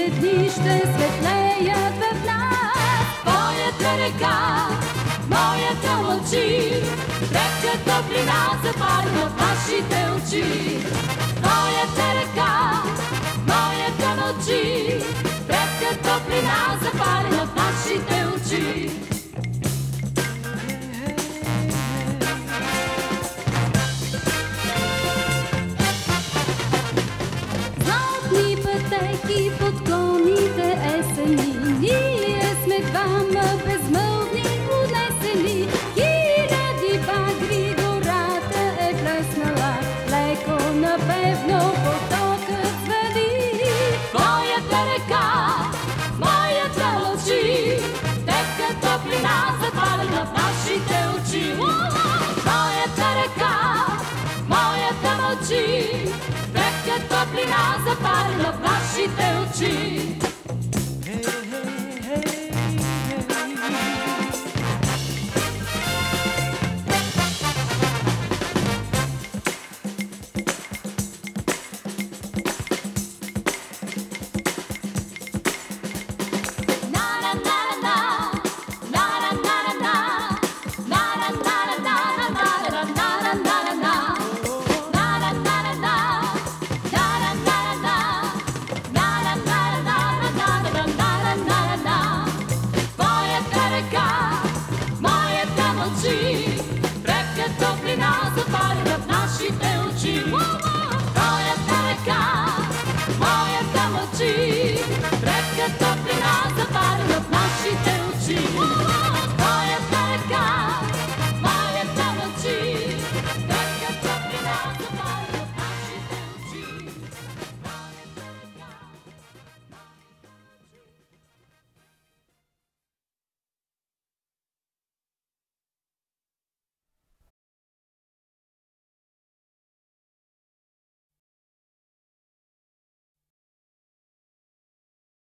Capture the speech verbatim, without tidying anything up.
Хубавите дни ще светлеят в нас. Твоята река, моята мълчи, крепка топлина запалена в нашите очи. Твоята река, моята мълчи, крепка топлина запалена в нашите очи. Златни пътеки, подклоните есени, ние сме двама безмълвни унесени. Хиляди багри гората е плеснала, леко напевно потокът звъни. Твоята река, моята мълчи, тепка топлина запалена в нашите очи. Твоята река, моята мълчи, тепка топлина запалена в нашите очи.